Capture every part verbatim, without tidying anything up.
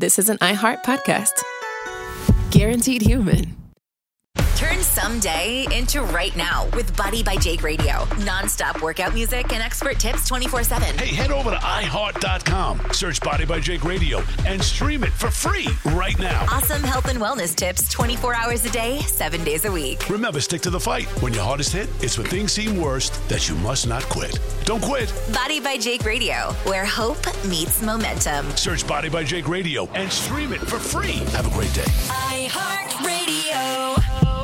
this is an iHeart podcast. Guaranteed human. Turn someday into right now with Body by Jake Radio. Non-stop workout music and expert tips twenty-four seven. Hey, head over to i heart dot com, search Body by Jake Radio, and stream it for free right now. Awesome health and wellness tips twenty-four hours a day, seven days a week. Remember, stick to the fight. When your hardest hit, it's when things seem worst that you must not quit. Don't quit. Body by Jake Radio, where hope meets momentum. Search Body by Jake Radio and stream it for free. Have a great day. iHeart Radio.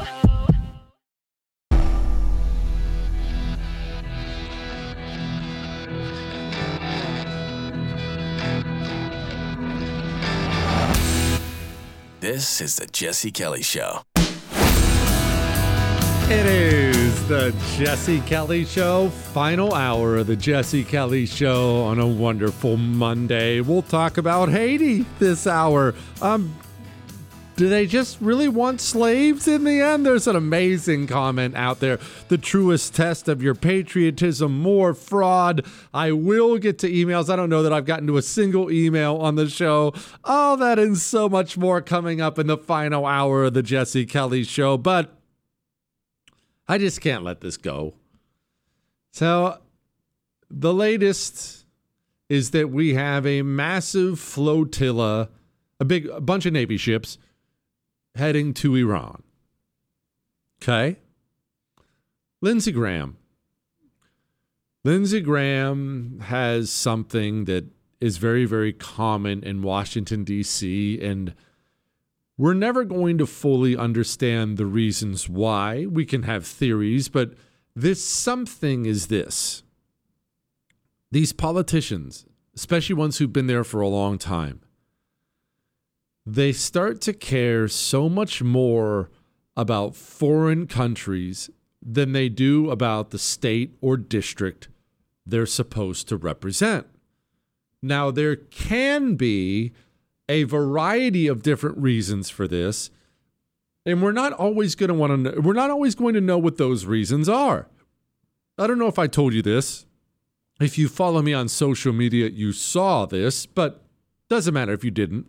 This is the Jesse Kelly Show. It is the Jesse Kelly Show, final hour of the Jesse Kelly Show on a wonderful Monday. We'll talk about Haiti this hour. Um, do they just really want slaves in the end? There's an amazing comment out there. The truest test of your patriotism, more fraud. I will get to emails. I don't know that I've gotten to a single email on the show. All that and so much more coming up in the final hour of the Jesse Kelly Show. But I just can't let this go. So the latest is that we have a massive flotilla, a big a bunch of Navy ships heading to Iran. Okay? Lindsey Graham. Lindsey Graham has something that is very, very common in Washington, D C, and we're never going to fully understand the reasons why. We can have theories, but this something is this. These politicians, especially ones who've been there for a long time, they start to care so much more about foreign countries than they do about the state or district they're supposed to represent. Now, there can be a variety of different reasons for this, and we're not always going to want to know, we're not always going to know what those reasons are. I don't know if I told you this. If you follow me on social media, you saw this, but doesn't matter if you didn't.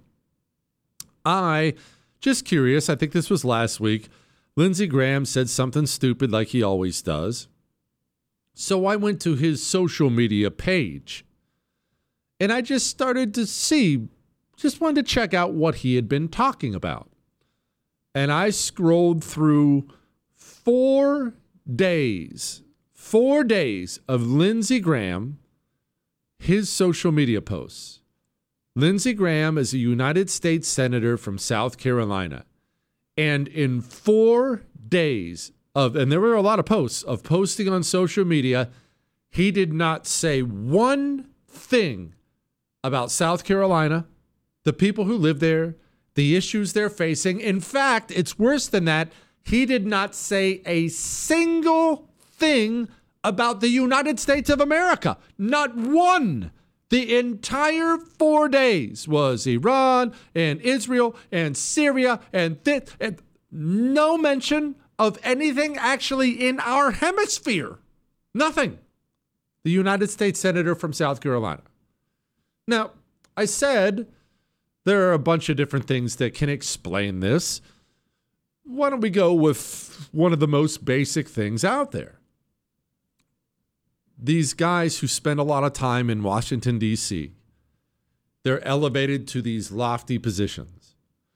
I, just curious, I think this was last week, Lindsey Graham said something stupid like he always does. So I went to his social media page, and I just started to see, just wanted to check out what he had been talking about. And I scrolled through four days, four days of Lindsey Graham, his social media posts. Lindsey Graham is a United States Senator from South Carolina. And in four days of, and there were a lot of posts of posting on social media, he did not say one thing about South Carolina, the people who live there, the issues they're facing. In fact, it's worse than that. He did not say a single thing about the United States of America. Not one. The entire four days was Iran and Israel and Syria and this, and no mention of anything actually in our hemisphere. Nothing. The United States Senator from South Carolina. Now, I said there are a bunch of different things that can explain this. Why don't we go with one of the most basic things out there? These guys who spend a lot of time in Washington, D C, they're elevated to these lofty positions.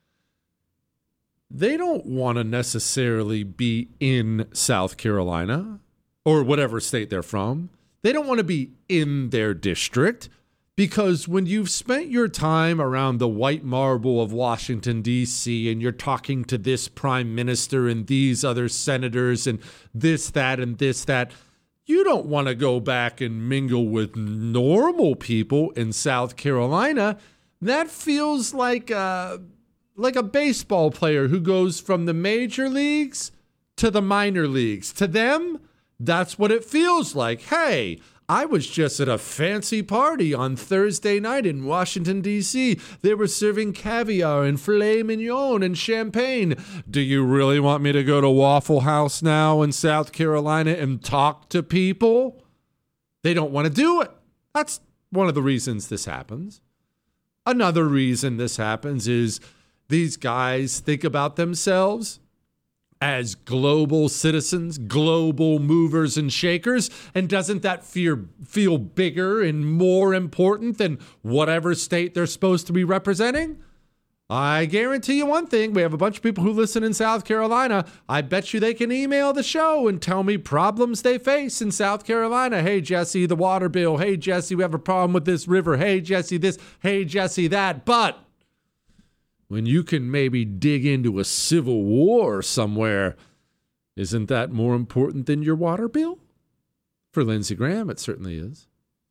They don't want to necessarily be in South Carolina or whatever state they're from. They don't want to be in their district, because when you've spent your time around the white marble of Washington, D C, and you're talking to this prime minister and these other senators and this, that, and this, that, you don't want to go back and mingle with normal people in South Carolina. That feels like a, like a baseball player who goes from the major leagues to the minor leagues. To them, that's what it feels like. Hey, I was just at a fancy party on Thursday night in Washington, D C. They were serving caviar and filet mignon and champagne. Do you really want me to go to Waffle House now in South Carolina and talk to people? They don't want to do it. That's one of the reasons this happens. Another reason this happens is these guys think about themselves as global citizens, global movers and shakers. And doesn't that fear feel bigger and more important than whatever state they're supposed to be representing? I guarantee you one thing. We have a bunch of people who listen in South Carolina. I bet you they can email the show and tell me problems they face in South Carolina. Hey, Jesse, the water bill. Hey, Jesse, we have a problem with this river. Hey, Jesse, this. Hey, Jesse, that. But when you can maybe dig into a civil war somewhere, isn't that more important than your water bill? For Lindsey Graham, it certainly is.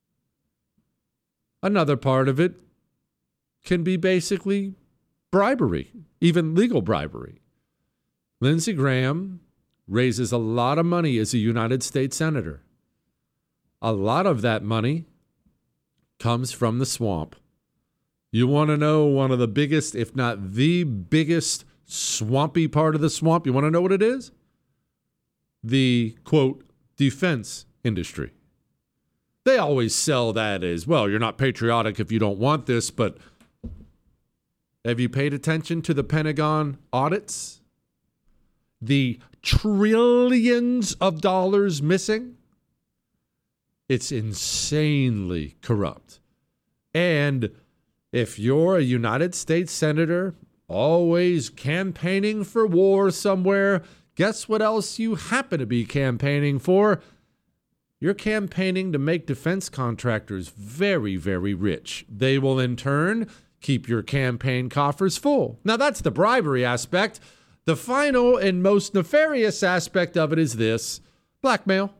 Another part of it can be basically bribery, even legal bribery. Lindsey Graham raises a lot of money as a United States Senator. A lot of that money comes from the swamp. You want to know one of the biggest, if not the biggest, swampy part of the swamp? You want to know what it is? The, quote, defense industry. They always sell that as, well, you're not patriotic if you don't want this, but have you paid attention to the Pentagon audits? The trillions of dollars missing? It's insanely corrupt. And if you're a United States Senator, always campaigning for war somewhere, guess what else you happen to be campaigning for? You're campaigning to make defense contractors very, very rich. They will in turn keep your campaign coffers full. Now, that's the bribery aspect. The final and most nefarious aspect of it is this: blackmail.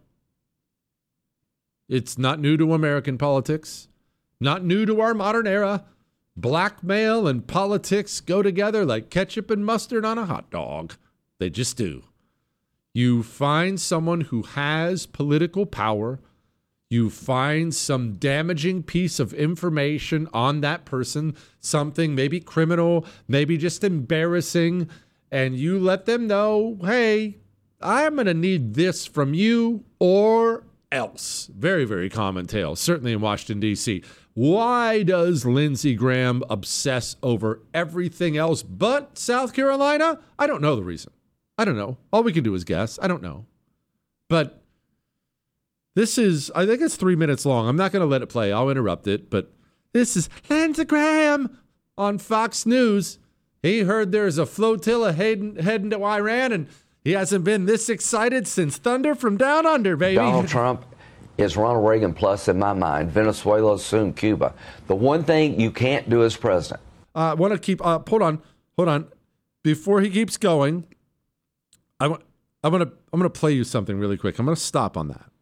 It's not new to American politics, not new to our modern era. Blackmail and politics go together like ketchup and mustard on a hot dog. They just do. You find someone who has political power. You find some damaging piece of information on that person, something maybe criminal, maybe just embarrassing, and you let them know, hey, I'm going to need this from you or else. Very, very common tale, certainly in Washington, D C Why does Lindsey Graham obsess over everything else but South Carolina? I don't know the reason. I don't know. All we can do is guess. I don't know. But this is, I think it's three minutes long. I'm not going to let it play. I'll interrupt it. But this is Lindsey Graham on Fox News. He heard there's a flotilla heading, heading to Iran, and he hasn't been this excited since Thunder from Down Under, baby. Donald Trump is Ronald Reagan plus in my mind. Venezuela, soon Cuba. The one thing you can't do as president. I uh, want to keep, uh, hold on, hold on. Before he keeps going, I want, I'm going to, I'm going to play you something really quick. I'm going to stop on that.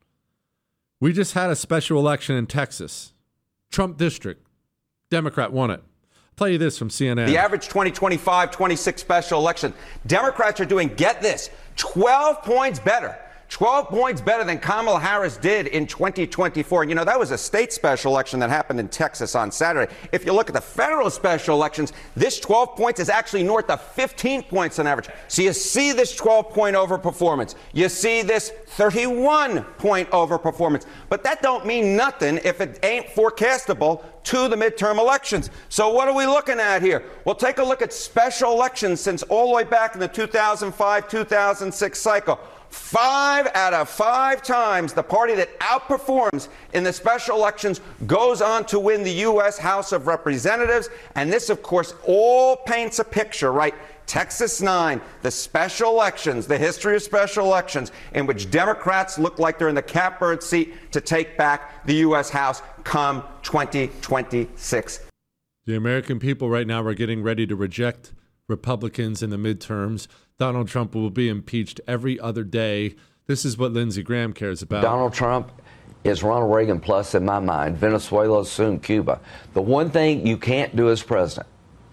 We just had a special election in Texas. Trump district. Democrat won it. I'll play you this from C N N. The average twenty twenty-five twenty-six special election, Democrats are doing, get this, twelve points better. twelve points better than Kamala Harris did in twenty twenty-four. You know, that was a state special election that happened in Texas on Saturday. If you look at the federal special elections, this twelve points is actually north of fifteen points on average. So you see this twelve-point overperformance. You see this thirty-one-point overperformance. But that don't mean nothing if it ain't forecastable to the midterm elections. So what are we looking at here? Well, take a look at special elections since all the way back in the two thousand five two thousand six cycle. Five out of five times the party that outperforms in the special elections goes on to win the U S House of Representatives. And this, of course, all paints a picture, right? Texas nine, the special elections, the history of special elections, in which Democrats look like they're in the catbird seat to take back the U S House come twenty twenty-six. The American people right now are getting ready to reject Republicans in the midterms. Donald Trump will be impeached every other day. This is what Lindsey Graham cares about. Donald Trump is Ronald Reagan plus in my mind. Venezuela, soon Cuba. The one thing you can't do as president,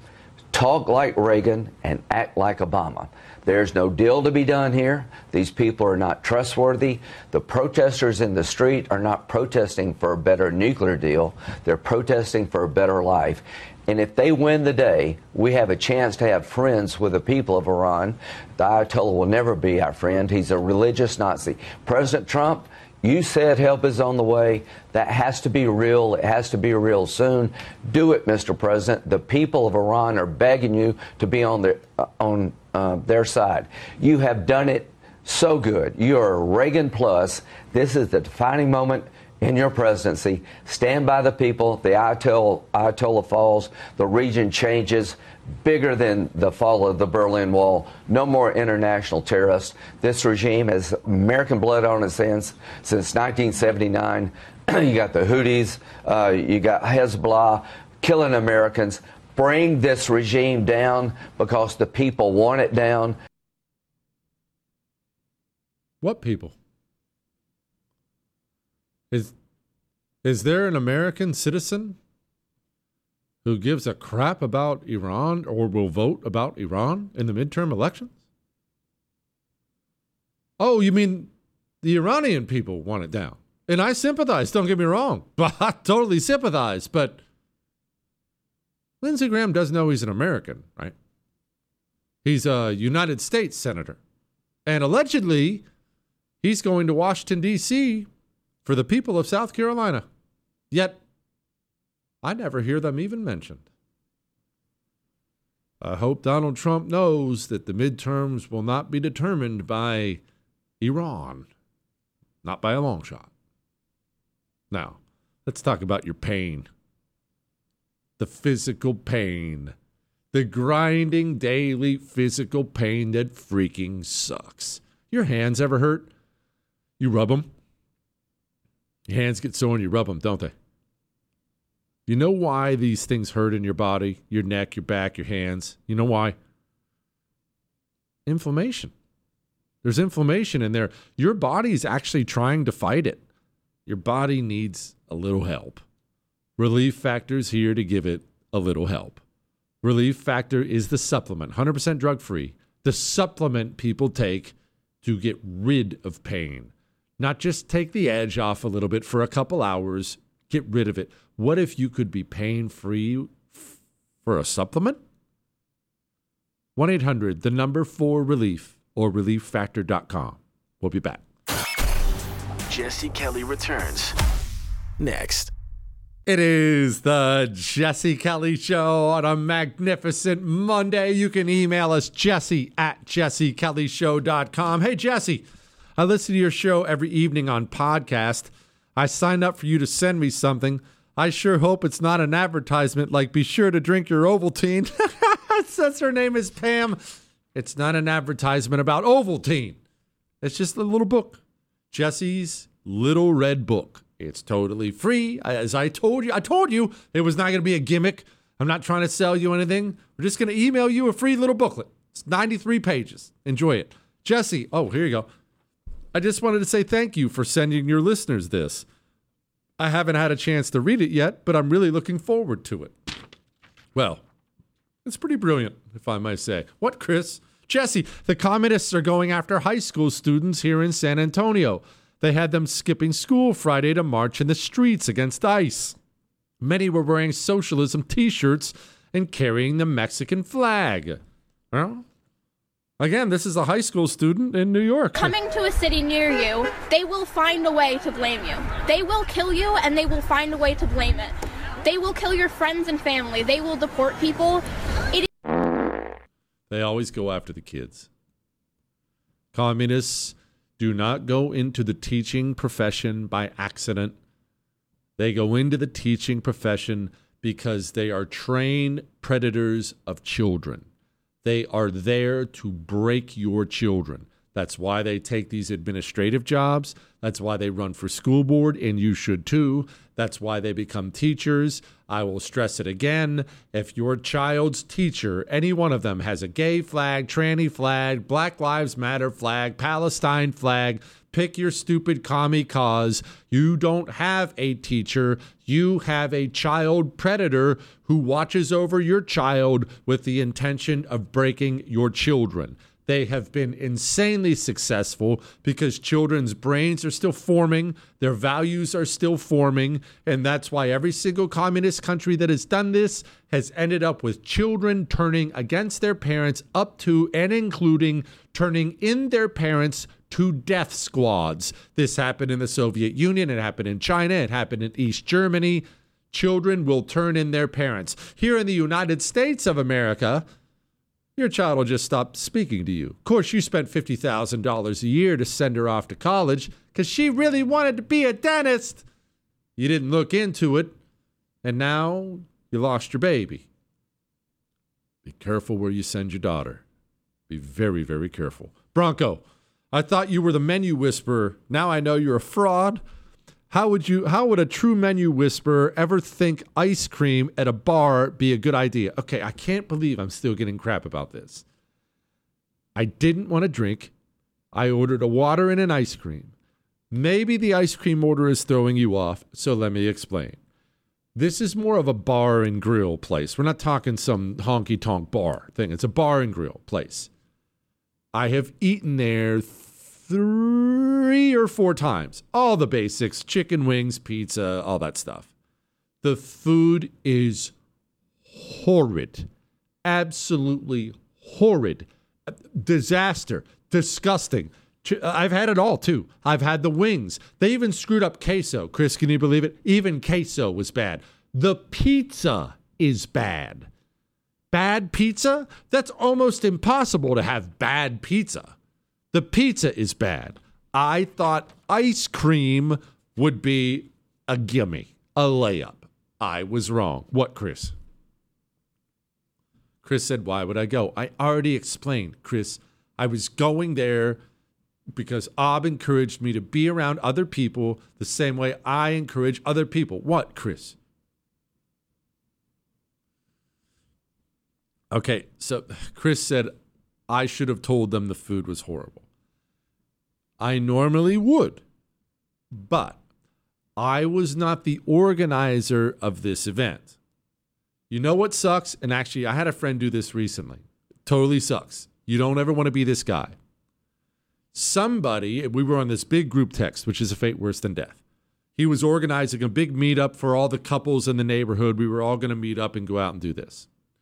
talk like Reagan and act like Obama. There's no deal to be done here. These people are not trustworthy. The protesters in the street are not protesting for a better nuclear deal. They're protesting for a better life. And if they win the day, we have a chance to have friends with the people of Iran. The Ayatollah will never be our friend. He's a religious Nazi. President Trump, You said help is on the way. That has to be real. It has to be real soon. Do it, Mister President. The people of Iran are begging you to be on their, uh, on uh, their side. You have done it so good. You are Reagan plus. This is the defining moment in your presidency. Stand by the people. The Ayatollah, Ayatollah falls. The region changes. Bigger than the fall of the Berlin Wall. No more international terrorists. This regime has American blood on its hands since nineteen seventy-nine. You got the Houthis, uh, you got Hezbollah killing Americans. Bring this regime down because the people want it down. What people? Is is there an American citizen who gives a crap about Iran or will vote about Iran in the midterm elections? Oh, you mean the Iranian people want it down? And I sympathize, don't get me wrong. But I totally sympathize. But Lindsey Graham does know he's an American, right? He's a United States senator. And allegedly, he's going to Washington, D C for the people of South Carolina. Yet, I never hear them even mentioned. I hope Donald Trump knows that the midterms will not be determined by Iran. Not by a long shot. Now, let's talk about your pain. The physical pain. The grinding daily physical pain that freaking sucks. Your hands ever hurt? You rub them. Your hands get sore and you rub them, don't they? You know why these things hurt in your body, your neck, your back, your hands? You know why? Inflammation. There's inflammation in there. Your body's actually trying to fight it. Your body needs a little help. Relief Factor's here to give it a little help. Relief Factor is the supplement, one hundred percent drug-free, the supplement people take to get rid of pain. Not just take the edge off a little bit for a couple hours, get rid of it. What if you could be pain-free f- for a supplement? one eight hundred, the number for relief, or relief factor dot com. We'll be back. Jesse Kelly returns next. It is the Jesse Kelly Show on a magnificent Monday. You can email us, Jesse at jesse kelly show dot com. Hey, Jesse, I listen to your show every evening on podcast. I signed up for you to send me something. I sure hope it's not an advertisement like be sure to drink your Ovaltine. Since her name is Pam, it's not an advertisement about Ovaltine. It's just a little book. Jesse's Little Red Book. It's totally free. As I told you, I told you it was not going to be a gimmick. I'm not trying to sell you anything. We're just going to email you a free little booklet. It's ninety-three pages. Enjoy it. Jesse, oh, here you go. I just wanted to say thank you for sending your listeners this. I haven't had a chance to read it yet, but I'm really looking forward to it. Well, it's pretty brilliant, if I might say. What, Chris? Jesse, the communists are going after high school students here in San Antonio. They had them skipping school Friday to march in the streets against ICE. Many were wearing socialism t-shirts and carrying the Mexican flag. Well, again, this is a high school student in New York. Coming to a city near you, they will find a way to blame you. They will kill you, and they will find a way to blame it. They will kill your friends and family. They will deport people. It They always go after the kids. Communists do not go into the teaching profession by accident. They go into the teaching profession because they are trained predators of children. They are there to break your children. That's why they take these administrative jobs. That's why they run for school board, and you should too. That's why they become teachers. I will stress it again. If your child's teacher, any one of them, has a gay flag, tranny flag, Black Lives Matter flag, Palestine flag, pick your stupid commie cause. You don't have a teacher. You have a child predator who watches over your child with the intention of breaking your children. They have been insanely successful because children's brains are still forming, their values are still forming, and that's why every single communist country that has done this has ended up with children turning against their parents, up to and including turning in their parents to death squads. This happened in the Soviet Union. It happened in China. It happened in East Germany. Children will turn in their parents. Here in the United States of America, your child will just stop speaking to you. Of course, you spent fifty thousand dollars a year to send her off to college because she really wanted to be a dentist. You didn't look into it, and now you lost your baby. Be careful where you send your daughter. Be very, very careful. Bronco, I thought you were the menu whisperer. Now I know you're a fraud. How would you? How would a true menu whisperer ever think ice cream at a bar be a good idea? Okay, I can't believe I'm still getting crap about this. I didn't want to drink. I ordered a water and an ice cream. Maybe the ice cream order is throwing you off, so let me explain. This is more of a bar and grill place. We're not talking some honky-tonk bar thing. It's a bar and grill place. I have eaten there three or four times. All the basics, chicken wings, pizza, all that stuff. The food is horrid. Absolutely horrid. Disaster. Disgusting. I've had it all, too. I've had the wings. They even screwed up queso. Chris, can you believe it? Even queso was bad. The pizza is bad. Bad pizza? That's almost impossible to have bad pizza. The pizza is bad. I thought ice cream would be a gimme, a layup. I was wrong. What, Chris? Chris said, why would I go? I already explained, Chris. I was going there because Ob encouraged me to be around other people the same way I encourage other people. What, Chris? Okay, so Chris said, I should have told them the food was horrible. I normally would, but I was not the organizer of this event. You know what sucks? And actually, I had a friend do this recently. Totally sucks. You don't ever want to be this guy. Somebody, we were on this big group text, which is a fate worse than death. He was organizing a big meetup for all the couples in the neighborhood. We were all going to meet up and go out and do this.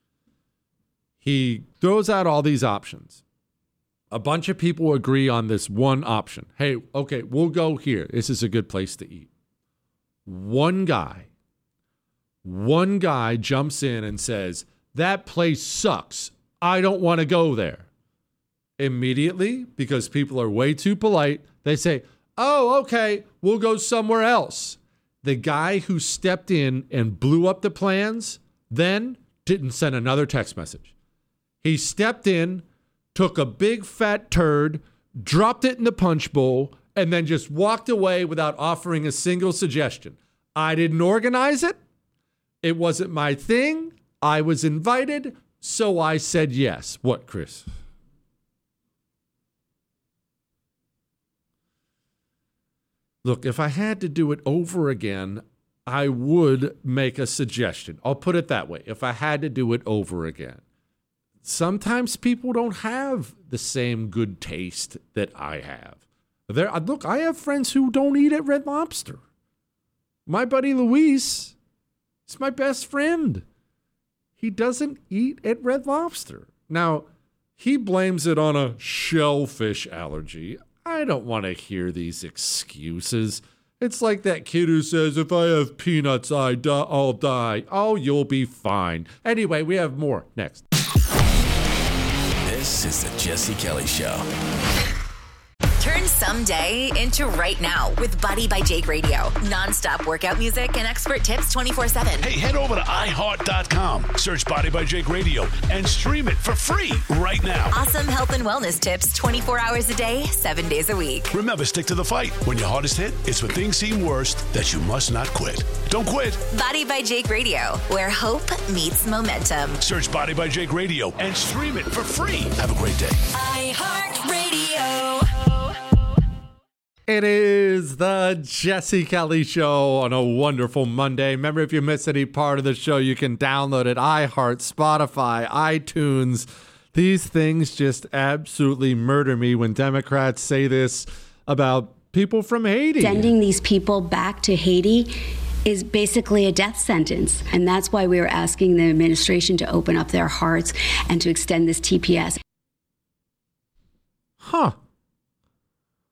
He throws out all these options. A bunch of people agree on this one option. Hey, okay, we'll go here. This is a good place to eat. One guy, one guy jumps in and says, that place sucks. I don't want to go there. Immediately, because people are way too polite, they say, oh, okay, we'll go somewhere else. The guy who stepped in and blew up the plans then didn't send another text message. He stepped in, took a big fat turd, dropped it in the punch bowl, and then just walked away without offering a single suggestion. I didn't organize it. It wasn't my thing. I was invited, so I said yes. What, Chris? Look, if I had to do it over again, I would make a suggestion. I'll put it that way. If I had to do it over again. Sometimes people don't have the same good taste that I have. There, look, I have friends who don't eat at Red Lobster. My buddy Luis is my best friend. He doesn't eat at Red Lobster. Now, he blames it on a shellfish allergy. I don't want to hear these excuses. It's like that kid who says, if I have peanuts, I die, I'll die. Oh, you'll be fine. Anyway, we have more next. This is the Jesse Kelly Show. Turn someday into right now with Body by Jake Radio. Non-stop workout music and expert tips twenty-four seven. Hey, head over to i heart dot com, search Body by Jake Radio, and stream it for free right now. Awesome health and wellness tips twenty-four hours a day, seven days a week. Remember, stick to the fight. When your hardest hit, it's when things seem worst that you must not quit. Don't quit. Body by Jake Radio, where hope meets momentum. Search Body by Jake Radio and stream it for free. Have a great day. iHeartRadio. It is the Jesse Kelly Show on a wonderful Monday. Remember, if you miss any part of the show, you can download it. iHeart, Spotify, iTunes. These things just absolutely murder me when Democrats say this about people from Haiti. Sending these people back to Haiti is basically a death sentence. And that's why we are asking the administration to open up their hearts and to extend this T P S. Huh.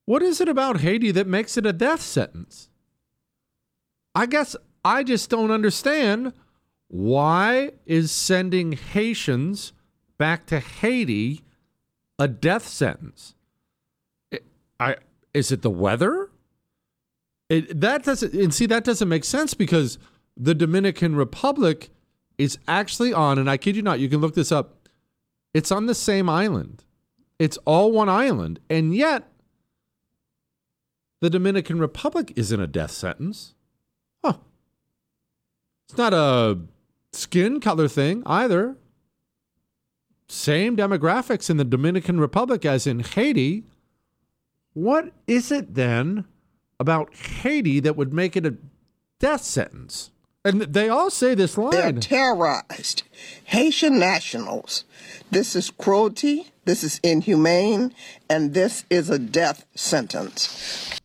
What is it about Haiti that makes it a death sentence? I guess I just don't understand why is sending Haitians back to Haiti a death sentence? It, I is it the weather? It, that doesn't and see that doesn't make sense because the Dominican Republic is actually on, and I kid you not, you can look this up. It's on the same island. It's all one island, and yet the Dominican Republic isn't a death sentence. Huh. It's not a skin color thing either. Same demographics in the Dominican Republic as in Haiti. What is it then about Haiti that would make it a death sentence? And they all say this line. They're terrorized. Haitian nationals. This is cruelty, this is inhumane, and this is a death sentence.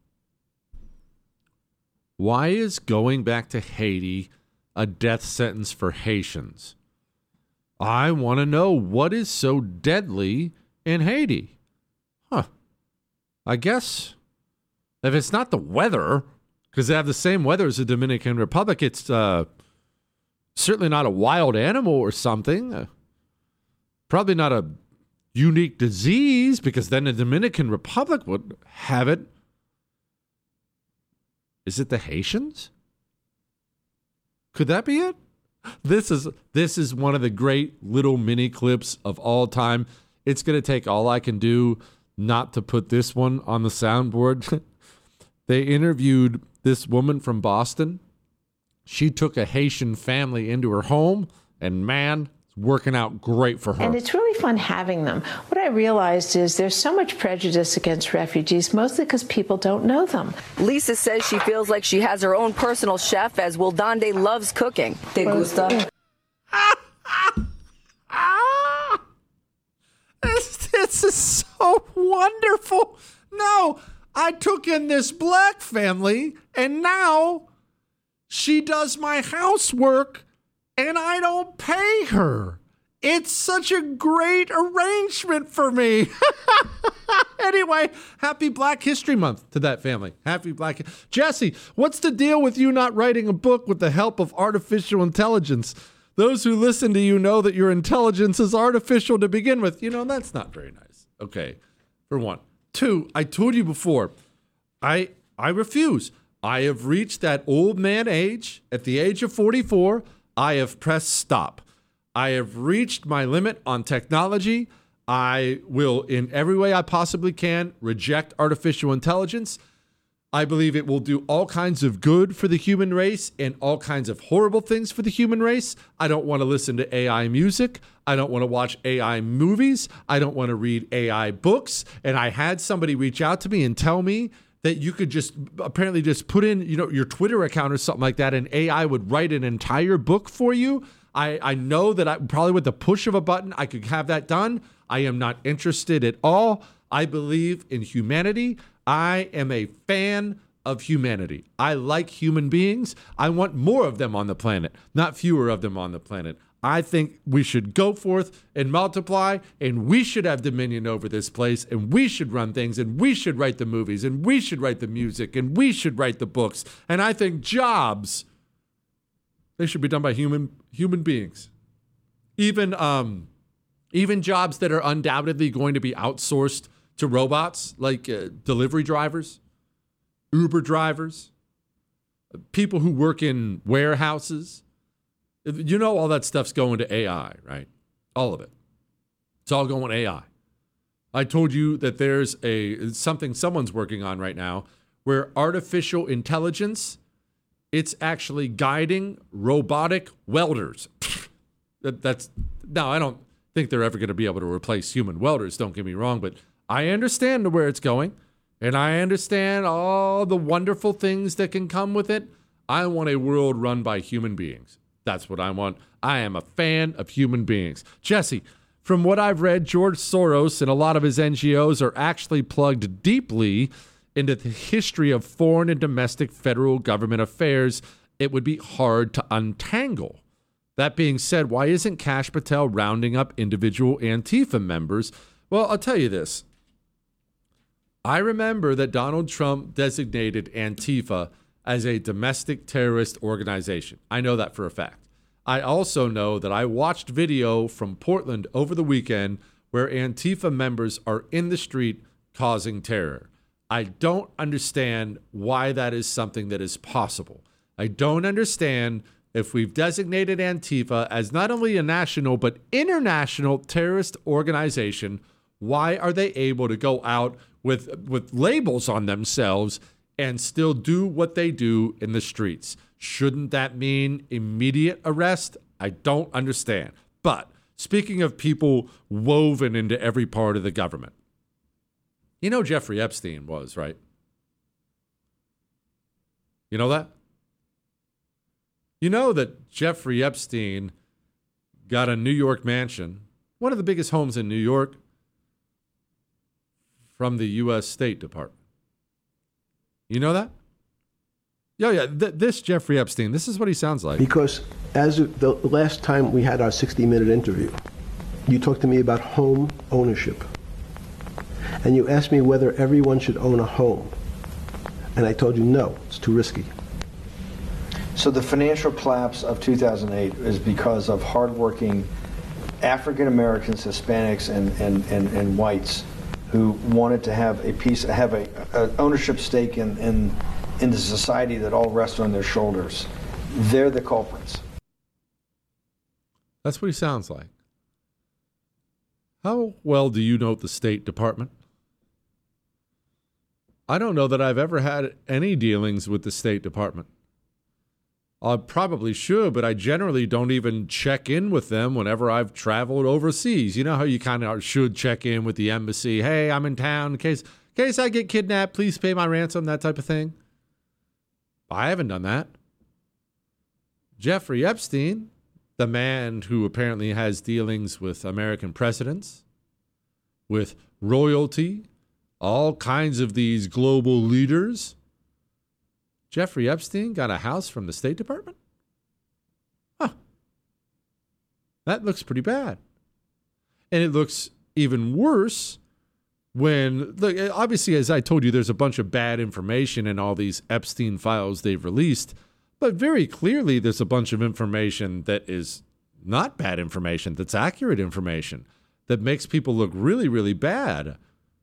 Why is going back to Haiti a death sentence for Haitians? I want to know what is so deadly in Haiti. Huh. I guess if it's not the weather, because they have the same weather as the Dominican Republic, it's uh, certainly not a wild animal or something. Uh, probably not a unique disease, because then the Dominican Republic would have it. Is it the Haitians? Could that be it? This is this is one of the great little mini clips of all time. It's going to take all I can do not to put this one on the soundboard. They interviewed this woman from Boston. She took a Haitian family into her home, and man, it's working out great for her. And it's really fun having them. What I realized is there's so much prejudice against refugees, mostly because people don't know them. Lisa says she feels like she has her own personal chef, as Wildande loves cooking. Te gusta? This, this is so wonderful. No, I took in this black family, and now she does my housework, and I don't pay her. It's such a great arrangement for me. Anyway, happy Black History Month to that family. Happy Black... Jesse, what's the deal with you not writing a book with the help of artificial intelligence? Those who listen to you know that your intelligence is artificial to begin with. You know, that's not very nice. Okay, for one. Two, I told you before, I I refuse. I have reached that old man age. At the age of forty-four, I have pressed stop. I have reached my limit on technology. I will, in every way I possibly can, reject artificial intelligence. I believe it will do all kinds of good for the human race and all kinds of horrible things for the human race. I don't want to listen to A I music. I don't want to watch A I movies. I don't want to read A I books. And I had somebody reach out to me and tell me that you could just apparently just put in, you know, your Twitter account or something like that, and A I would write an entire book for you. I, I know that I probably with the push of a button, I could have that done. I am not interested at all. I believe in humanity. I am a fan of humanity. I like human beings. I want more of them on the planet, not fewer of them on the planet. I think we should go forth and multiply, and we should have dominion over this place, and we should run things, and we should write the movies, and we should write the music, and we should write the books. And I think jobs, they should be done by human human beings. Even um, even jobs that are undoubtedly going to be outsourced to robots, like uh, delivery drivers, Uber drivers, people who work in warehouses. You know all that stuff's going to A I, right? All of it. It's all going A I. I told you that there's a something someone's working on right now where artificial intelligence, it's actually guiding robotic welders. that, that's now, I don't think they're ever going to be able to replace human welders, don't get me wrong, but I understand where it's going, and I understand all the wonderful things that can come with it. I want a world run by human beings. That's what I want. I am a fan of human beings. Jesse, from what I've read, George Soros and a lot of his N G Os are actually plugged deeply into the history of foreign and domestic federal government affairs. It would be hard to untangle. That being said, why isn't Kash Patel rounding up individual Antifa members? Well, I'll tell you this. I remember that Donald Trump designated Antifa as a domestic terrorist organization. I know that for a fact. I also know that I watched video from Portland over the weekend where Antifa members are in the street causing terror. I don't understand why that is something that is possible. I don't understand if we've designated Antifa as not only a national but international terrorist organization, why are they able to go out with with labels on themselves and still do what they do in the streets? Shouldn't that mean immediate arrest? I don't understand. But speaking of people woven into every part of the government, you know Jeffrey Epstein was, right? You know that? You know that Jeffrey Epstein got a New York mansion, one of the biggest homes in New York, from the U S State Department. You know that? Yeah, yeah. Th- this Jeffrey Epstein, this is what he sounds like. Because as of the last time we had our sixty minute interview, you talked to me about home ownership. And you asked me whether everyone should own a home. And I told you no, it's too risky. So the financial collapse of two thousand eight is because of hardworking African Americans, Hispanics, and, and, and, and whites who wanted to have a piece, have a, a ownership stake in, in in the society that all rests on their shoulders. They're the culprits. That's what he sounds like. How well do you know the State Department? I don't know that I've ever had any dealings with the State Department. I probably should, but I generally don't even check in with them whenever I've traveled overseas. You know how you kind of should check in with the embassy. Hey, I'm in town in case, in case I get kidnapped. Please pay my ransom, that type of thing. I haven't done that. Jeffrey Epstein, the man who apparently has dealings with American presidents, with royalty, all kinds of these global leaders. Jeffrey Epstein got a house from the State Department? Huh. That looks pretty bad. And it looks even worse when, look, obviously, as I told you, there's a bunch of bad information in all these Epstein files they've released, but very clearly there's a bunch of information that is not bad information, that's accurate information, that makes people look really, really bad.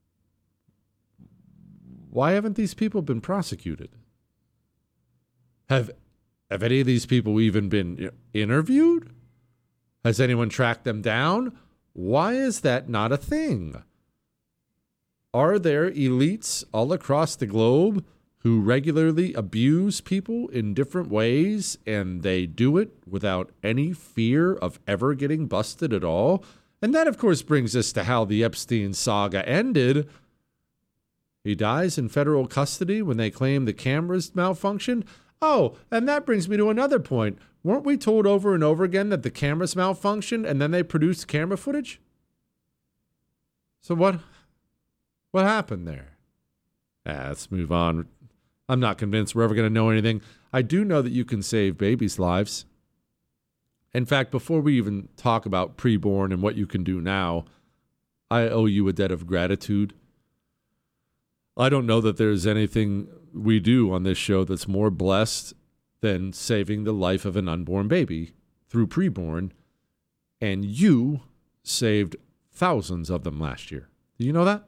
Why haven't these people been prosecuted? Have have any of these people even been interviewed? Has anyone tracked them down? Why is that not a thing? Are there elites all across the globe who regularly abuse people in different ways, and they do it without any fear of ever getting busted at all? And that, of course, brings us to how the Epstein saga ended. He dies in federal custody when they claim the cameras malfunctioned. Oh, and that brings me to another point. Weren't we told over and over again that the cameras malfunctioned and then they produced camera footage? So what what happened there? Ah, let's move on. I'm not convinced we're ever going to know anything. I do know that you can save babies' lives. In fact, before we even talk about preborn and what you can do now, I owe you a debt of gratitude. I don't know that there's anything we do on this show that's more blessed than saving the life of an unborn baby through preborn, and you saved thousands of them last year. Do you know that?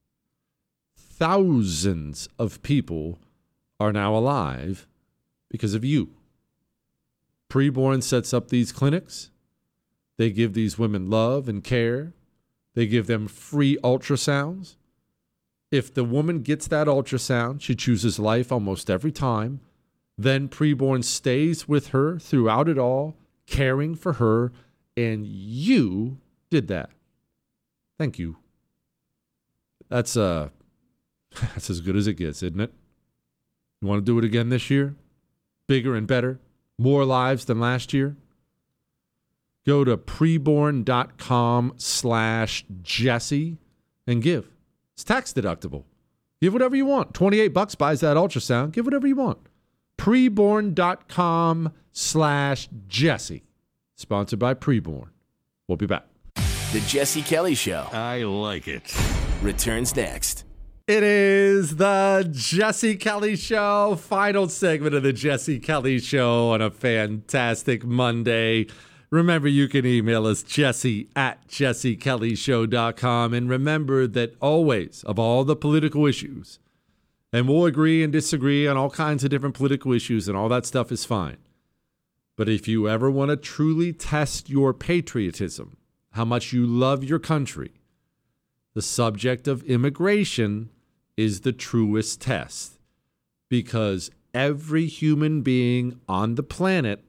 Thousands of people are now alive because of you. Preborn sets up these clinics. They give these women love and care. They give them free ultrasounds. If the woman gets that ultrasound, she chooses life almost every time. Then preborn stays with her throughout it all, caring for her, and you did that. Thank you. That's uh, that's as good as it gets, isn't it? You want to do it again this year? Bigger and better? More lives than last year? Go to preborn.com slash Jesse and give. It's tax deductible. Give whatever you want. twenty-eight bucks buys that ultrasound. Give whatever you want. Preborn.com slash Jesse. Sponsored by Preborn. We'll be back. The Jesse Kelly Show. I like it. Returns next. It is the Jesse Kelly Show, final segment of the Jesse Kelly Show on a fantastic Monday. Remember, you can email us, jesse at jesse kelly show dot com. And remember that always, of all the political issues, and we'll agree and disagree on all kinds of different political issues, and all that stuff is fine. But if you ever want to truly test your patriotism, how much you love your country, the subject of immigration is the truest test, because every human being on the planet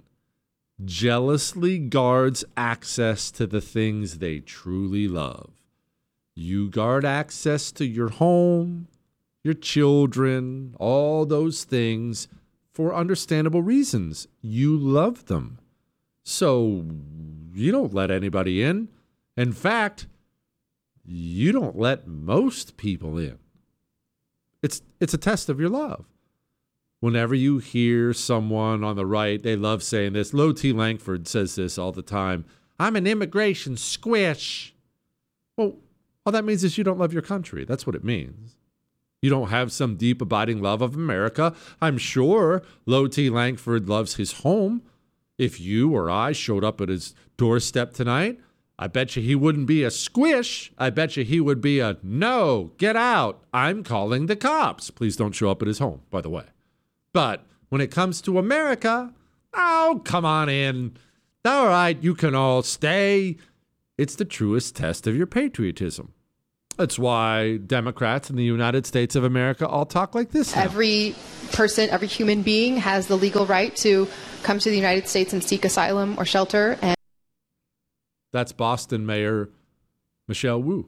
jealously guards access to the things they truly love. You guard access to your home, your children, all those things for understandable reasons. You love them. So you don't let anybody in. In fact, you don't let most people in. It's it's a test of your love. Whenever you hear someone on the right, they love saying this. Low T. Langford says this all the time. I'm an immigration squish. Well, all that means is you don't love your country. That's what it means. You don't have some deep, abiding love of America. I'm sure Low T. Langford loves his home. If you or I showed up at his doorstep tonight, I bet you he wouldn't be a squish. I bet you he would be a no, get out. I'm calling the cops. Please don't show up at his home, by the way. But when it comes to America, oh, come on in. All right, you can all stay. It's the truest test of your patriotism. That's why Democrats in the United States of America all talk like this now. Every person, every human being has the legal right to come to the United States and seek asylum or shelter. And that's Boston Mayor Michelle Wu.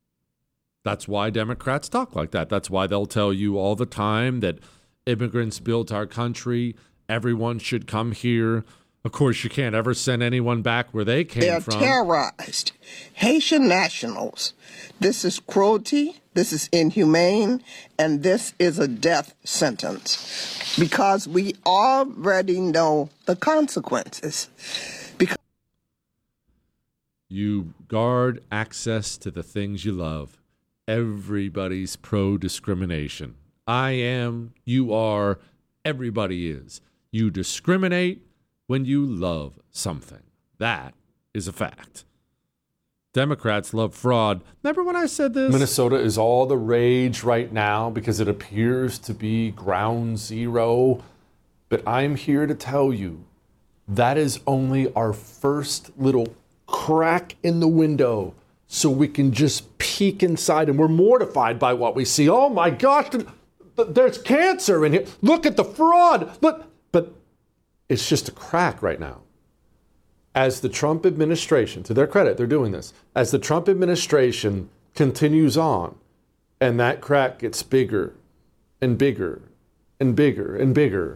That's why Democrats talk like that. That's why they'll tell you all the time that immigrants built our country. Everyone should come here. Of course, you can't ever send anyone back where they came They're from. They're terrorized. Haitian nationals. This is cruelty. This is inhumane. And this is a death sentence. Because we already know the consequences. Because you guard access to the things you love. Everybody's pro-discrimination. I am, you are, everybody is. You discriminate when you love something. That is a fact. Democrats love fraud. Remember when I said this? Minnesota is all the rage right now because it appears to be ground zero. But I'm here to tell you that is only our first little crack in the window so we can just peek inside, and we're mortified by what we see. Oh my gosh, there's cancer in here. Look at the fraud. Look, but it's just a crack right now. As the Trump administration, to their credit, they're doing this. As the Trump administration continues on, and that crack gets bigger and bigger and bigger and bigger,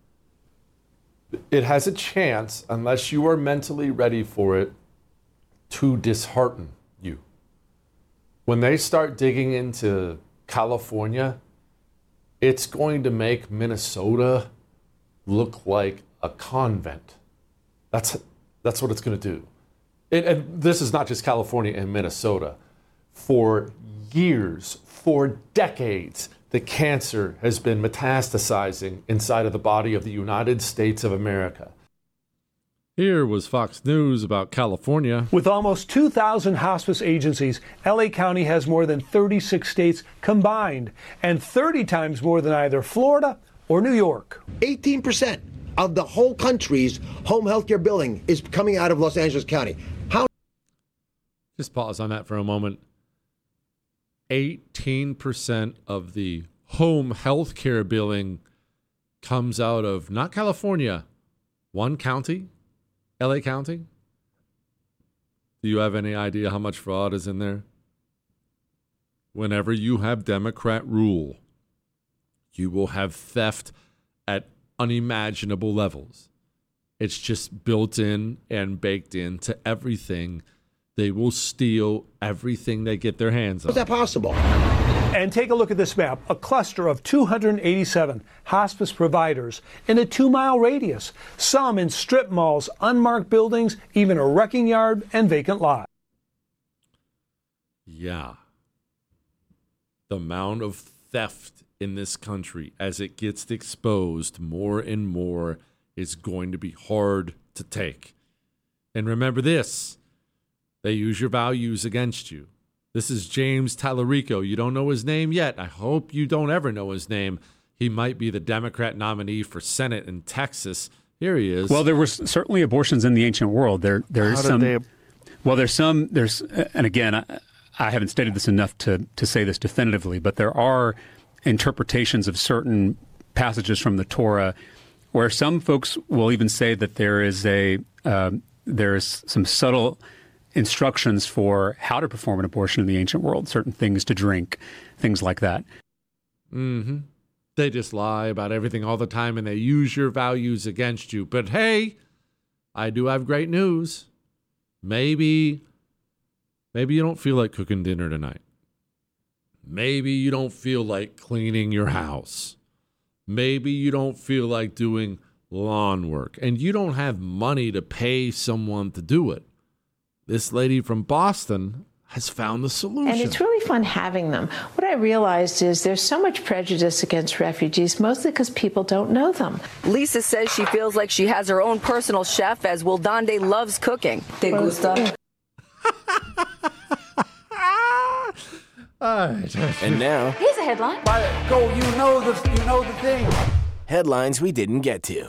it has a chance, unless you are mentally ready for it, to dishearten you. When they start digging into California, it's going to make Minnesota look like a convent. That's that's what it's going to do. It, and this is not just California and Minnesota. For years, for decades, the cancer has been metastasizing inside of the body of the United States of America. Here was Fox News about California. With almost two thousand hospice agencies, L A County has more than thirty-six states combined, and thirty times more than either Florida or New York. eighteen percent of the whole country's home health care billing is coming out of Los Angeles County. How? Just pause on that for a moment. eighteen percent of the home health care billing comes out of not California, one county. L A County? Do you have any idea how much fraud is in there? Whenever you have Democrat rule, you will have theft at unimaginable levels. It's just built in and baked into everything. They will steal everything they get their hands on. How's that possible? And take a look at this map, a cluster of two hundred eighty-seven hospice providers in a two-mile radius, some in strip malls, unmarked buildings, even a wrecking yard and vacant lot. Yeah. the amount of theft in this country, as it gets exposed more and more, is going to be hard to take. And remember this, they use your values against you. This is James Tallarico. You don't know his name yet. I hope you don't ever know his name. He might be the Democrat nominee for Senate in Texas. Here he is. Well, there were certainly abortions in the ancient world. There, there's some. They... Well, there's some. There's, and again, I, I haven't studied this enough to to say this definitively, but there are interpretations of certain passages from the Torah where some folks will even say that there is a um, there is some subtle instructions for how to perform an abortion in the ancient world, certain things to drink, things like that. Mm-hmm. They just lie about everything all the time, and they use your values against you. But hey, I do have great news. Maybe, maybe you don't feel like cooking dinner tonight. Maybe you don't feel like cleaning your house. Maybe you don't feel like doing lawn work, and you don't have money to pay someone to do it. This lady from Boston has found the solution. And it's really fun having them. What I realized is there's so much prejudice against refugees, mostly because people don't know them. Lisa says she feels like she has her own personal chef, as Wildande loves cooking. Te gusta? And now, here's a headline. Go, you know the, you know the thing. Headlines we didn't get to.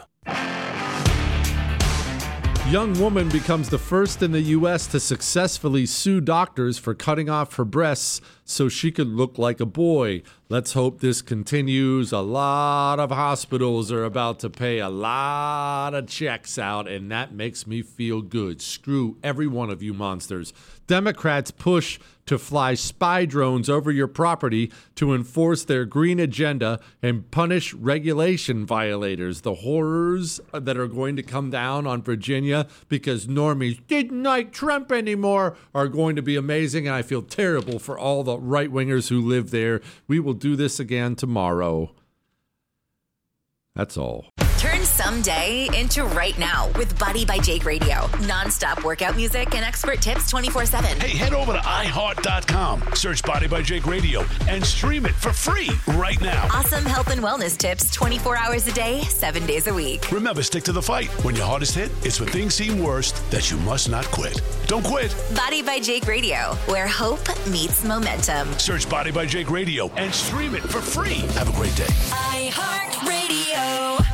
Young woman becomes the first in the U S to successfully sue doctors for cutting off her breasts so she could look like a boy. Let's hope this continues. A lot of hospitals are about to pay a lot of checks out, and that makes me feel good. Screw every one of you monsters. Democrats push to fly spy drones over your property to enforce their green agenda and punish regulation violators. The horrors that are going to come down on Virginia because normies didn't like Trump anymore are going to be amazing, and I feel terrible for all the right-wingers who live there. We will do this again tomorrow. That's all. Turn someday into right now with Body by Jake Radio. Non-stop workout music and expert tips twenty-four seven. Hey, head over to i heart dot com, search Body by Jake Radio, and stream it for free right now. Awesome health and wellness tips twenty-four hours a day, seven days a week. Remember, stick to the fight. When your heart is hit, it's when things seem worst that you must not quit. Don't quit. Body by Jake Radio, where hope meets momentum. Search Body by Jake Radio and stream it for free. Have a great day. iHeartRadio.